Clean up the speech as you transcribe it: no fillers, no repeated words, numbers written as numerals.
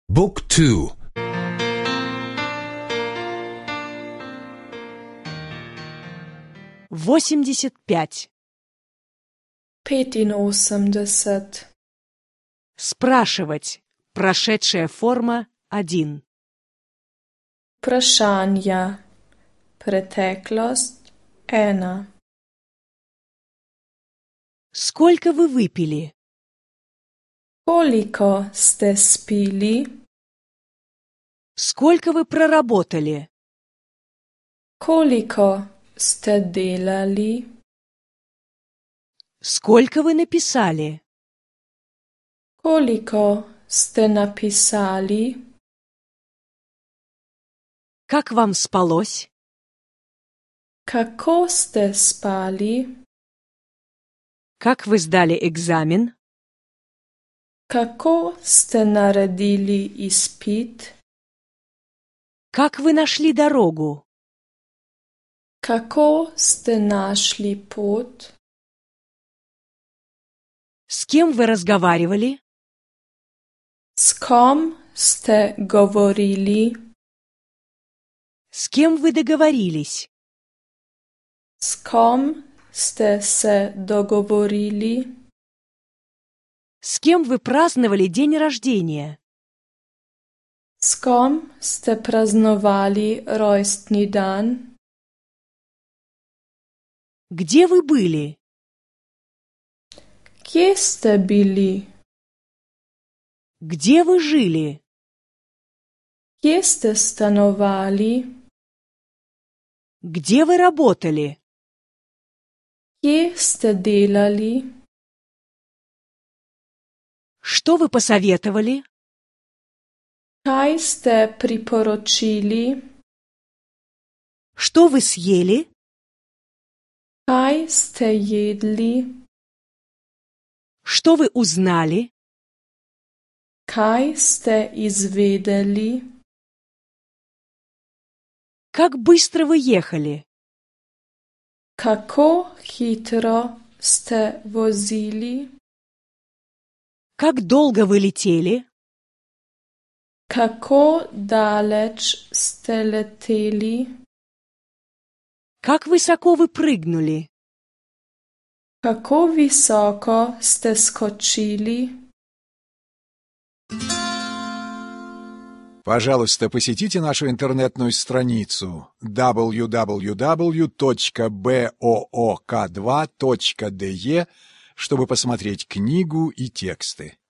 Book 2. 85. 85. Спрашивать. Прошедшая форма 1. Vprašanja. Preteklost 1. Сколько вы выпили? Koliko ste spili? Сколько вы проработали? Koliko ste delali? Сколько вы написали? Koliko ste napisali? Как вам спалось? Kako ste spali? Как вы сдали экзамен? Kako ste naredili izpit? Как вы нашли дорогу? Kako ste našli pot? С кем вы разговаривали? S kom ste govorili? С кем вы договорились? S kom ste se dogovorili? С кем вы праздновали день рождения? S kom ste praznovali rojstni dan? Где вы были? Kje ste bili? Где вы жили? Kje ste stanovali? Где вы работали? Kje ste delali? Что вы посоветовали? Kaj ste priporočili? Что вы съели? Kaj ste jedli? Что вы узнали? Kaj ste izvedeli? Как быстро вы ехали? Kako hitro ste vozili? Как долго вы летели? Kako daleč ste leteli? Как высоко вы прыгнули? Kako visoko ste skočili? Пожалуйста, посетите нашу интернетную страницу www.book2.de, чтобы посмотреть книгу и тексты.